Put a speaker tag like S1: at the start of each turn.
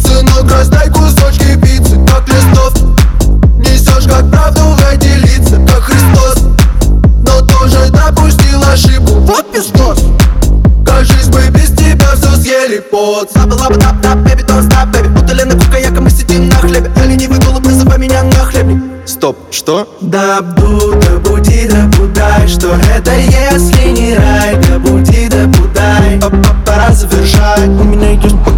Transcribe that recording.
S1: Сынок, раздай кусочки пиццы, как листов. Несешь как правду в эти лица, как Христос. Но тоже допустил ошибку, вот пиздос. Кажись, мы без тебя все съели под.
S2: Забыла бы тап-тап, бэби, don't stop, бэби. Утоленная кукаяка, мы сидим на хлебе. Ленивый голубь, называй меня на хлебник.
S1: Стоп, что?
S2: Дабду, добуди, добудай. Что это, если не рай? Добуди, добудай. Пора завершать. У меня есть